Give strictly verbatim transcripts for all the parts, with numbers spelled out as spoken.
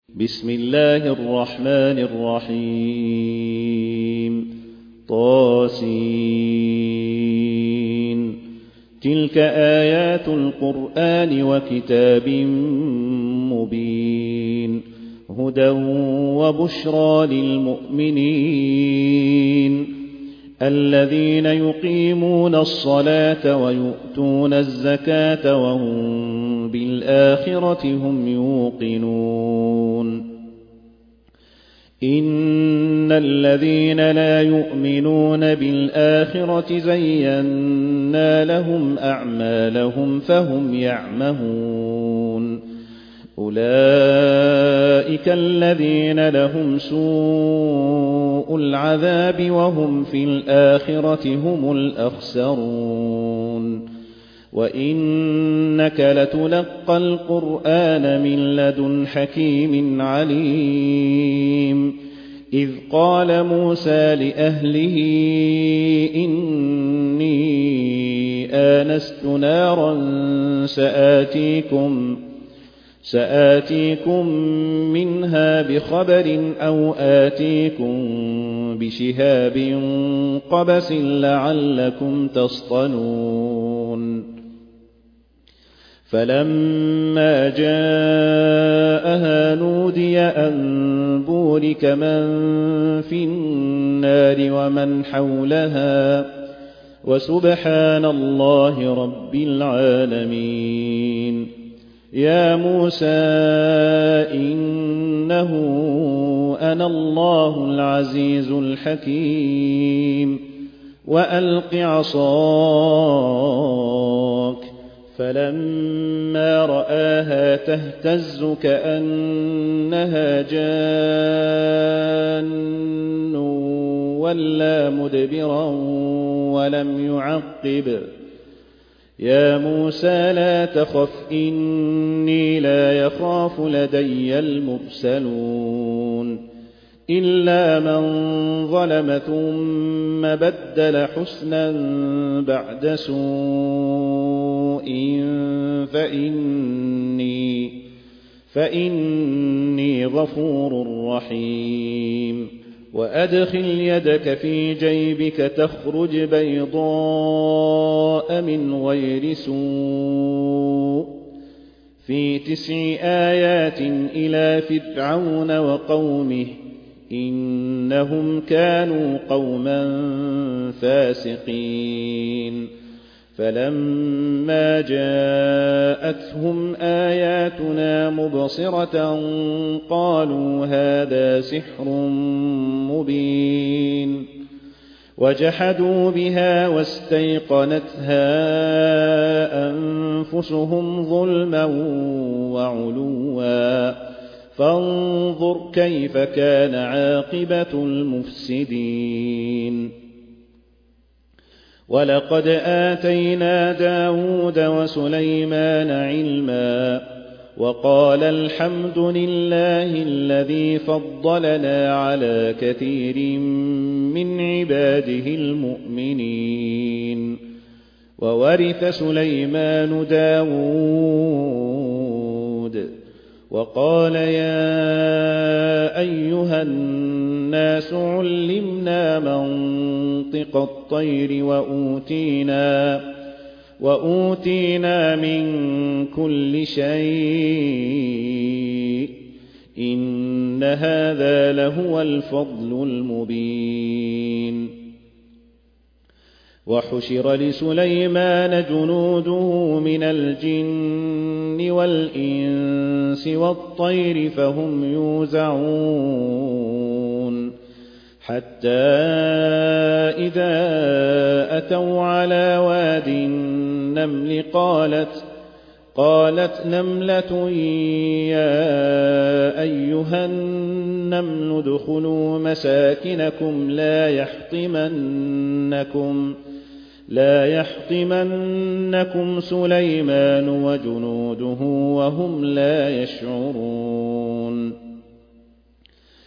بسم الله الرحمن الرحيم طاسين تلك آيات القرآن وكتاب مبين هدى وبشرى للمؤمنين الذين يقيمون الصلاة ويؤتون الزكاة وهم بالآخرة هم يوقنون إن الذين لا يؤمنون بالآخرة زينا لهم أعمالهم فهم يعمهون أولئك الذين لهم سوء العذاب وهم في الآخرة هم الأخسرون وإنك لتلقى القرآن من لدن حكيم عليم إذ قال موسى لأهله إني آنست نارا سآتيكم سآتيكم منها بخبر أو آتيكم بشهاب قبس لعلكم تصطلون فلما جاءها نودي أن بورك من في النار ومن حولها وسبحان الله رب العالمين يا موسى إنه أنا الله العزيز الحكيم وألق عصاك فلما رآها تهتز كأنها جان ولا مدبرا ولم يعقب يا موسى لا تخف إني لا يخاف لدي المرسلون إلا من ظلم ثم بدل حسنا بعد سوء فإني, فإني غفور رحيم وأدخل يدك في جيبك تخرج بيضاء من غير سوء في تسع آيات إلى فرعون وقومه إنهم كانوا قوما فاسقين فلما جاءتهم آياتنا مبصرة قالوا هذا سحر مبين وجحدوا بها واستيقنتها أنفسهم ظلما وعلوا فانظر كيف كان عاقبة المفسدين ولقد آتينا داود وسليمان علما وقال الحمد لله الذي فضلنا على كثير من عباده المؤمنين وورث سليمان داود وقال يا أيها الناس علمنا منطق الطير وأوتينا, وأوتينا من كل شيء إن هذا لهو الفضل المبين وحشر لسليمان جنوده من الجن والإنس والطير فهم يوزعون حتى إذا أتوا على واد النمل قالت قالت نملة يا أيها النمل ادخلوا مساكنكم لا يحطمنكم لا يحطمنكم سليمان وجنوده وهم لا يشعرون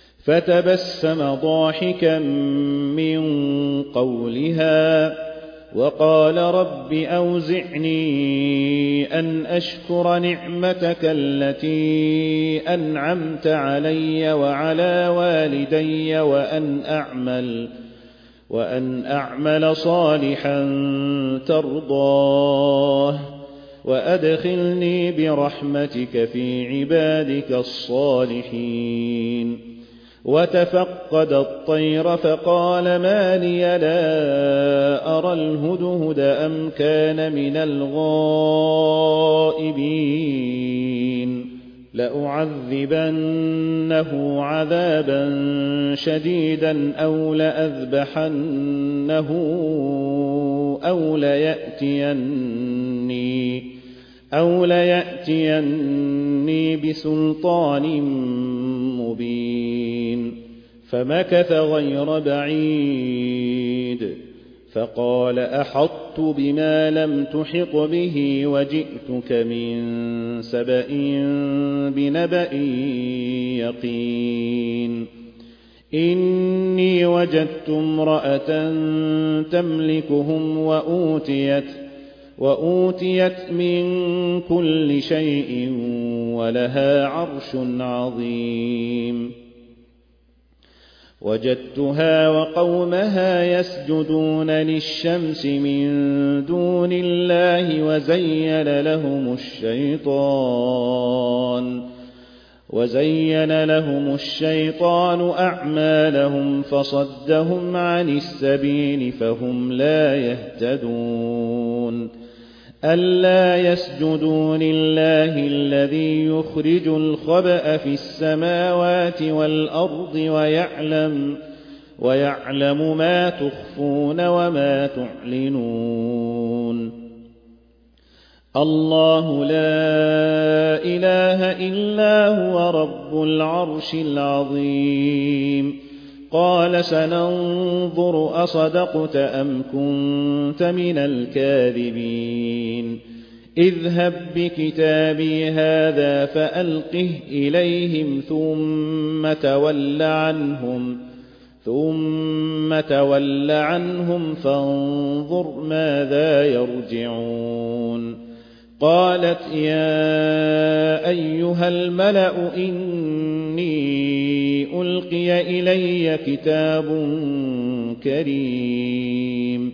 فتبسم ضاحكا من قولها وقال رب أوزعني أن أشكر نعمتك التي أنعمت علي وعلى والدي وأن أعمل وأن أعمل صالحا ترضاه وأدخلني برحمتك في عبادك الصالحين. وتفقد الطير فقال ما لي لا أرى الهدهد أم كان من الغائبين لأعذبنه عذابا شديدا أو لأذبحنه أو ليأتيني أو ليأتيني بسلطان مبين. فمكث غير بعيد فقال أحطت بما لم تحط به وجئتك من سبأ بنبأ يقين. إني وجدت امرأة تملكهم وأوتيت وأوتيت من كل شيء ولها عرش عظيم. وجدتها وقومها يسجدون للشمس من دون الله وزين لهم الشيطان وزين لهم الشيطان أعمالهم فصدهم عن السبيل فهم لا يهتدون. ألا يسجدوا لله الذي يخرج الخبأ في السماوات والأرض ويعلم ويعلم ما تخفون وما تعلنون. الله لا إله إلا هو رب العرش العظيم. قال سننظر أصدقت أم كنت من الكاذبين. اذهب بكتابي هذا فألقه إليهم ثم تول عنهم ثم تول عنهم فانظر ماذا يرجعون. قالت يا أيها الملأ إني ألقي إلي كتاب كريم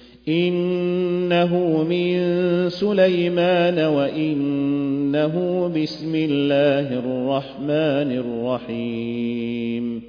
إنه من سليمان وإنه بسم الله الرحمن الرحيم.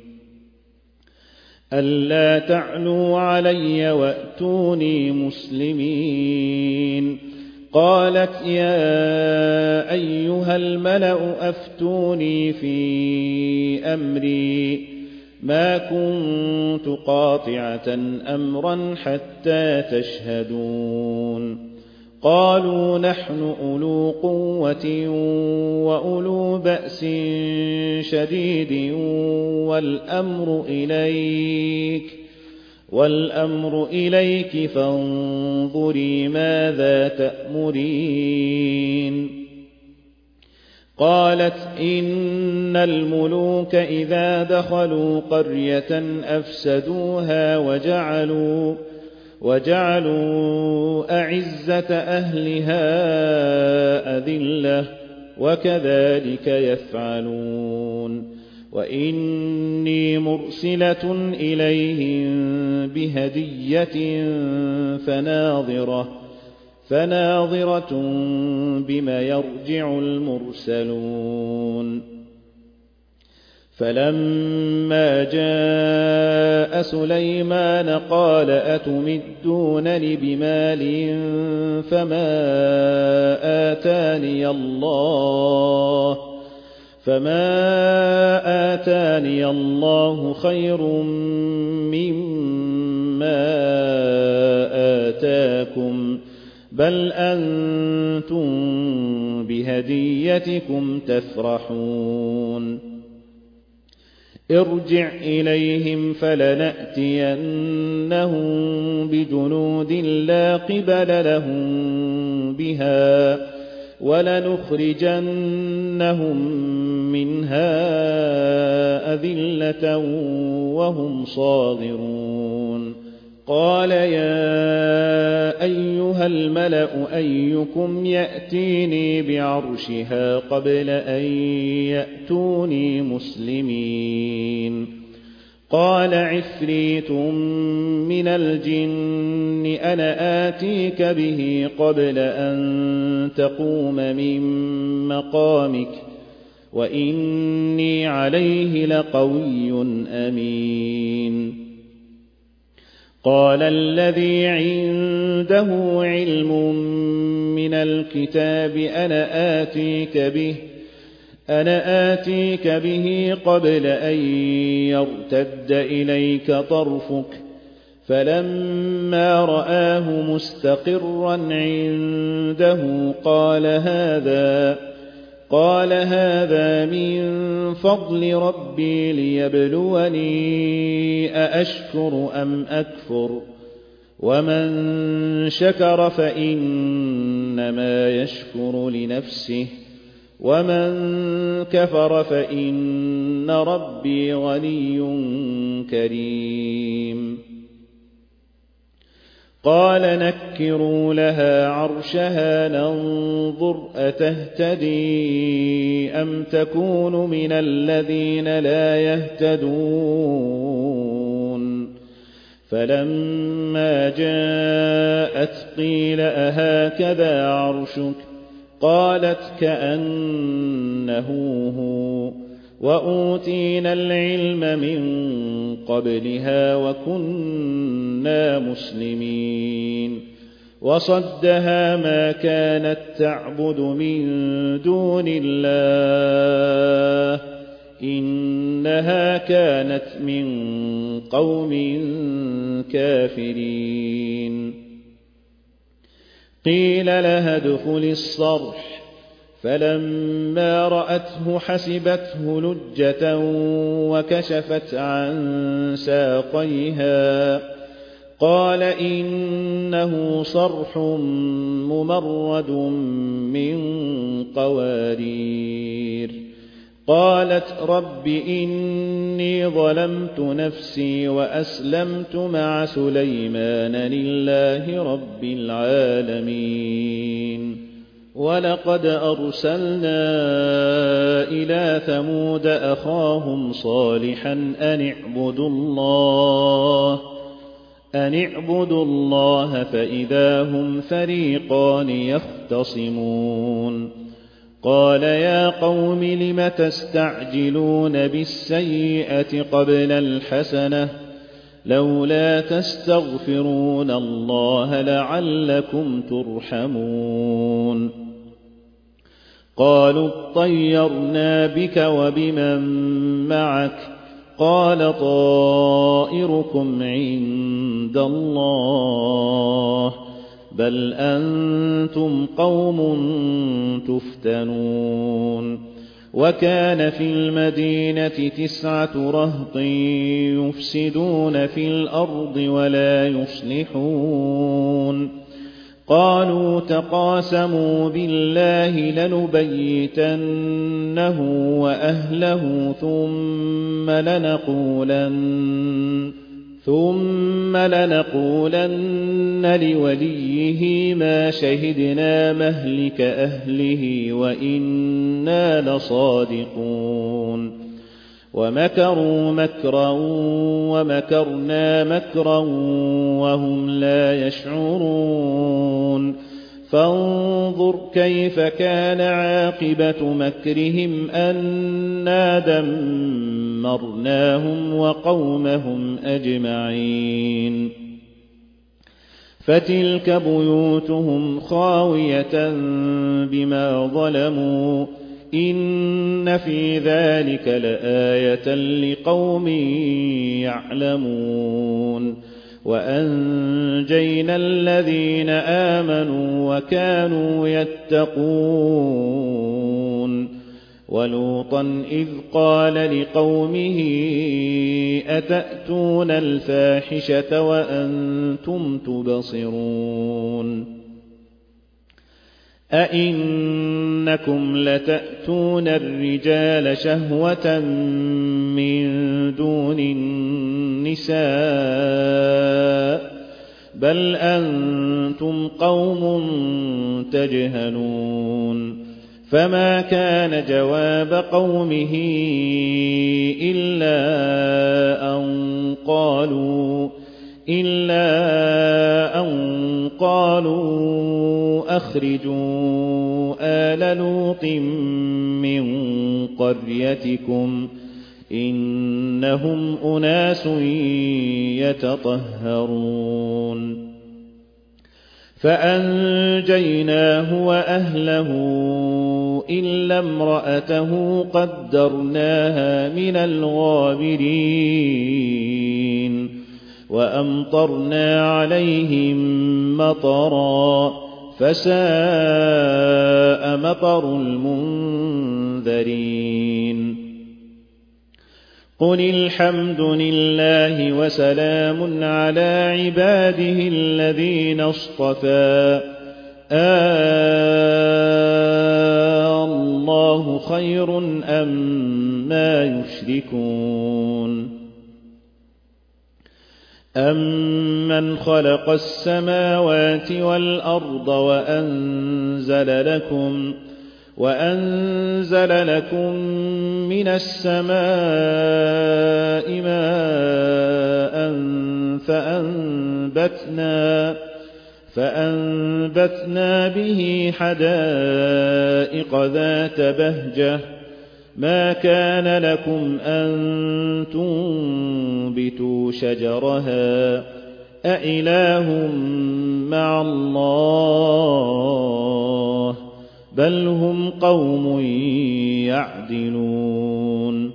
ألا تعلوا علي وأتوني مسلمين. قالت يا أيها الملأ أفتوني في أمري ما كنت قاطعة أمرا حتى تشهدون. قالوا نحن أولو قوة وأولو بأس شديد والأمر إليك والأمر إليك فانظري ماذا تأمرين. قالت إن الملوك إذا دخلوا قرية أفسدوها وجعلوا وجعلوا أعزة أهلها أذلة وكذلك يفعلون. وإني مرسلة إليهم بهدية فناظرة فناظرة بما يرجع المرسلون. فلما جاء سليمان قال أتمدونني بمال فما آتاني الله فما آتاني الله خير مما آتاكم بل أنتم بهديتكم تفرحون. ارجع إليهم فلنأتينهم بجنود لا قبل لهم بها ولنخرجنهم منها أذلة وهم صاغرون. قال يا أيها الملأ أيكم يأتيني بعرشها قبل أن يأتوني مسلمين قال عفريت من الجن أنا آتيك به قبل أن تقوم من مقامك وإني عليه لقوي أمين قال الذي عنده علم من الكتاب أنا آتيك به أنا آتيك به قبل أن يرتد إليك طرفك فلما رآه مستقرا عنده قال هذا قال هذا من فضل ربي ليبلوني أأشكر أم أكفر ومن شكر فإنما يشكر لنفسه ومن كفر فإن ربي غني كريم قال نكروا لها عرشها ننظر أتهتدي أم تكون من الذين لا يهتدون فلما جاءت قيل أهكذا عرشك قالت كأنه هو وأوتينا العلم من قبلها وكنا مسلمين وصدها ما كانت تعبد من دون الله إنها كانت من قوم كافرين قيل لها ادخل الصرح فلما رأته حسبته لجة وكشفت عن ساقيها قال إنه صرح ممرد من قوارير قالت رب إني ظلمت نفسي وأسلمت مع سليمان لله رب العالمين ولقد أرسلنا إلى ثمود أخاهم صالحا أن اعبدوا الله أن اعبدوا الله فإذا هم فريقان يختصمون قال يا قوم لم تستعجلون بالسيئة قبل الحسنة لولا تستغفرون الله لعلكم ترحمون قالوا اطيرنا بك وبمن معك قال طائركم عند الله بل أنتم قوم تفتنون وكان في المدينة تسعة رهط يفسدون في الأرض ولا يصلحون قالوا تقاسموا بالله لنبيتنه وأهله ثم لنقولن ثم لنقولن لوليه ما شهدنا مهلك أهله وإنا لصادقون ومكروا مكرا ومكرنا مكرا وهم لا يشعرون فانظر كيف كان عاقبة مكرهم أنا دمرناهم وقومهم أجمعين فتلك بيوتهم خاوية بما ظلموا إن في ذلك لآية لقوم يعلمون وأنجينا الذين آمنوا وكانوا يتقون ولوطا إذ قال لقومه أتأتون الفاحشة وأنتم تبصرون أئنكم لتأتون الرجال شهوة من دون النساء بل أنتم قوم تجهلون فما كان جواب قومه إلا أن قالوا إلا أن قالوا أخرجوا آل لوط من قريتكم إنهم أناس يتطهرون فأنجيناه وأهله إلا امرأته قدرناها من الغابرين وأمطرنا عليهم مطرا فساء مطر المنذرين قل الحمد لله وسلام على عباده الذين اصطفى الله خير أما يشركون أمن خلق السماوات والأرض وأنزل لكم وأنزل لكم من السماء ماء فأنبتنا فأنبتنا به حدائق ذات بهجة ما كان لكم أن تنبتوا شجرها أإله مع الله بل هم قوم يعدلون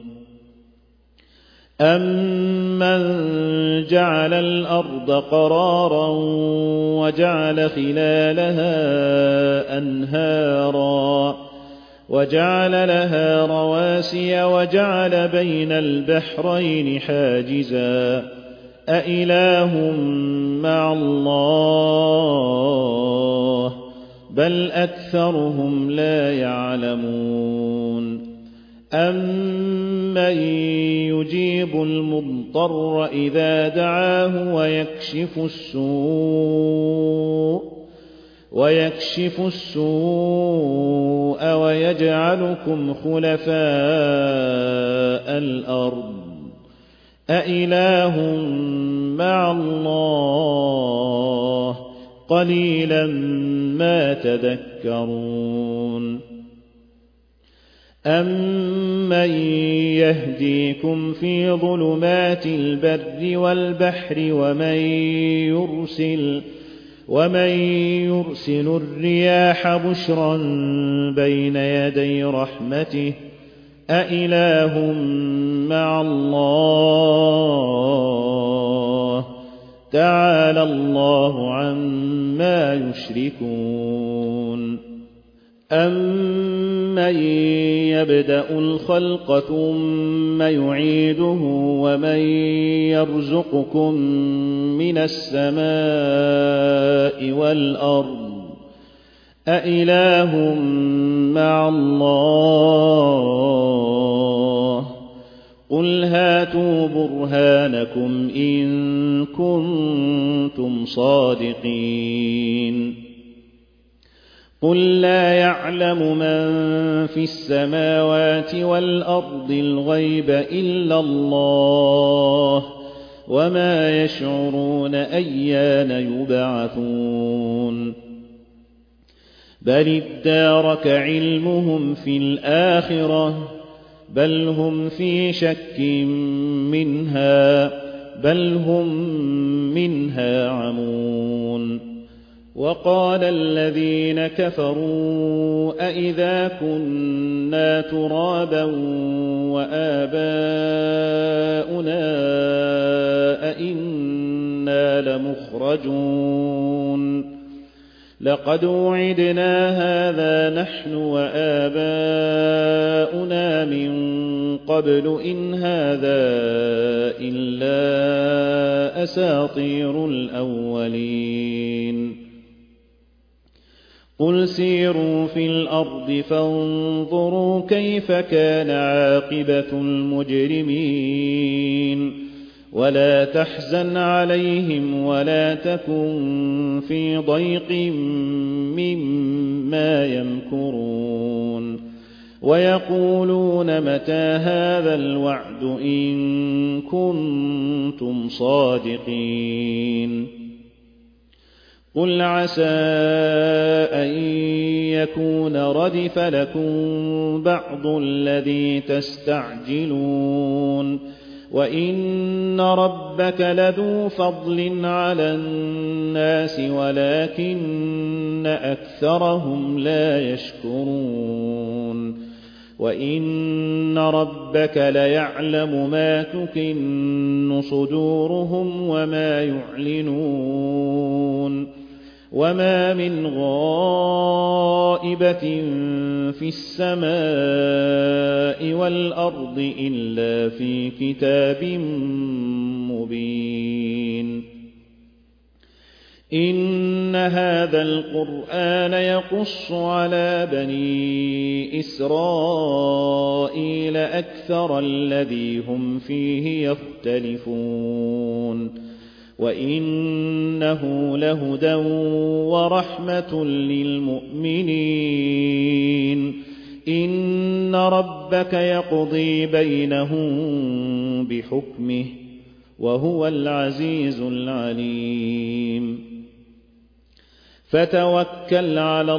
أمن جعل الأرض قرارا وجعل خلالها أنهارا وجعل لها رواسي وجعل بين البحرين حاجزا أإله مع الله بل أكثرهم لا يعلمون أمن يجيب المضطر إذا دعاه ويكشف السوء ويكشف السوء ويجعلكم خلفاء الأرض أإله مع الله قليلا ما تذكرون أمن يهديكم في ظلمات البر والبحر ومن يرسل ومن يرسل الرياح بشرا بين يدي رحمته أإله مع الله تعالى الله عما يشركون أمن يبدأ الخلق ثم يعيده ومن يرزقكم من السماء والأرض أإله مع الله قل هاتوا برهانكم إن كنتم صادقين قل لا يعلم من في السماوات والأرض الغيب إلا الله وما يشعرون أيان يبعثون بل ادارك علمهم في الآخرة بل هم في شك منها بل هم منها عمون وقال الذين كفروا أئذا كنا ترابا وآباؤنا أئنا لمخرجون لقد وعدنا هذا نحن وآباؤنا من قبل إن هذا إلا أساطير الأولين قل سيروا في الأرض فانظروا كيف كان عاقبة المجرمين ولا تحزن عليهم ولا تكن في ضيق مما يمكرون ويقولون متى هذا الوعد إن كنتم صادقين قل عسى أن يكون ردف لكم بعض الذي تستعجلون وإن ربك لذو فضل على الناس ولكن أكثرهم لا يشكرون وإن ربك ليعلم ما تكن صدورهم وما يعلنون وما من غائبة في السماء والأرض إلا في كتاب مبين إن هذا القرآن يقص على بني إسرائيل أكثر الذي هم فيه يختلفون وإنه لهدى ورحمة للمؤمنين إن ربك يقضي بينهم بحكمه وهو العزيز العليم فتوكل على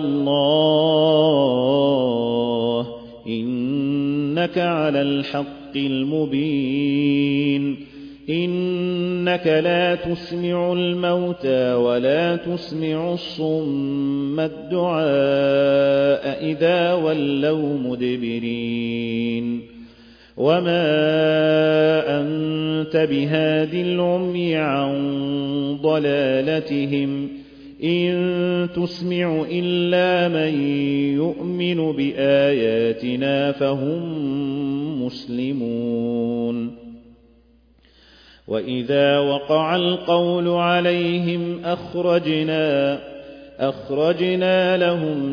الله إنك على الحق المبين إنك لا تسمع الموتى ولا تسمع الصم الدعاء إذا ولوا مدبرين وما أنت بهاد العمي عن ضلالتهم إن تسمع إلا من يؤمن بآياتنا فهم مسلمون وإذا وقع القول عليهم أخرجنا أخرجنا لهم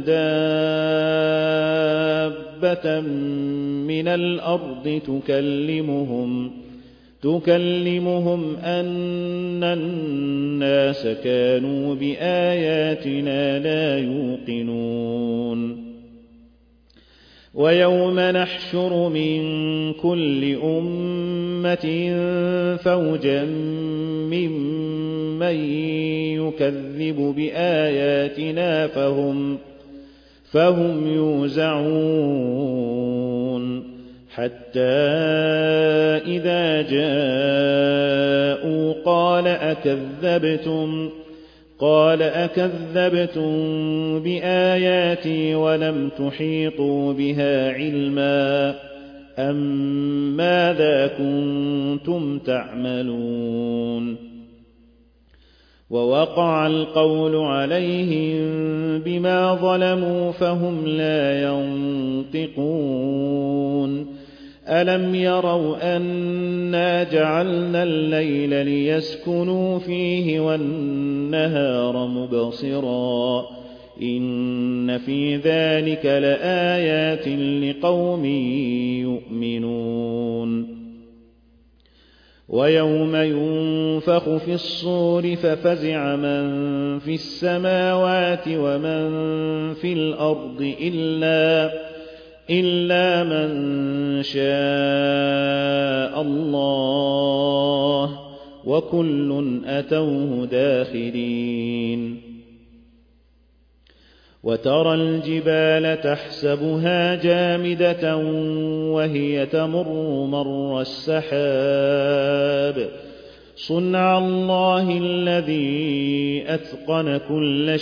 دابة من الأرض تكلمهم تكلمهم أن الناس كانوا بآياتنا لا يوقنون ويوم نحشر من كل أمة فوجا ممن يكذب بآياتنا فهم, فهم يوزعون حتى إذا جاءوا قال أكذبتم قال أكذبتم بآياتي ولم تحيطوا بها علما أم ماذا كنتم تعملون ووقع القول عليهم بما ظلموا فهم لا ينطقون ألم يروا أنا جعلنا الليل ليسكنوا فيه والنهار مبصرا إن في ذلك لآيات لقوم يؤمنون ويوم ينفخ في الصور ففزع من في السماوات ومن في الأرض إلا إلا من شاء الله وكل أتوه داخرين وترى الجبال تحسبها جامدة وهي تمر مر السحاب صنع الله الذي أتقن كل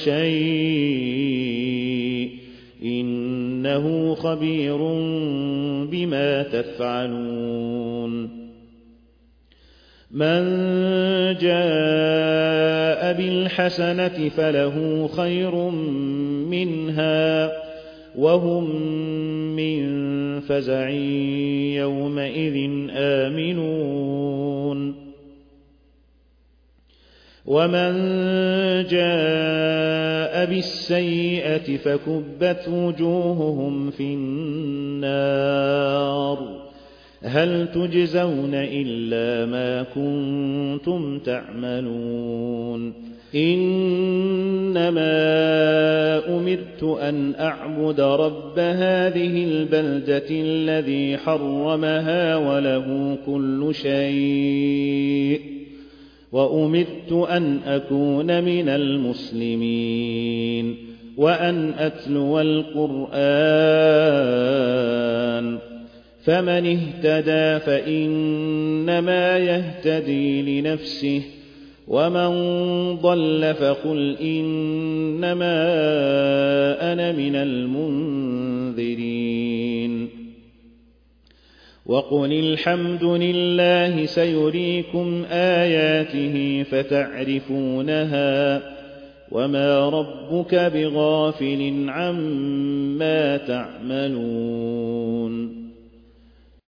شيء إنه خبير بما تفعلون من جاء بالحسنة فله خير منها وهم من فزع يومئذ آمنون ومن جاء بالسيئة فكبت وجوههم في النار هل تجزون إلا ما كنتم تعملون إنما أمرت أن أعبد رب هذه البلدة الذي حرمها وله كل شيء وأمرت أن أكون من المسلمين وأن أتلو القرآن فمن اهتدى فإنما يهتدي لنفسه ومن ضل فقل إنما أنا من المنذرين وقل الحمد لله سيريكم آياته فتعرفونها وما ربك بغافل عما تعملون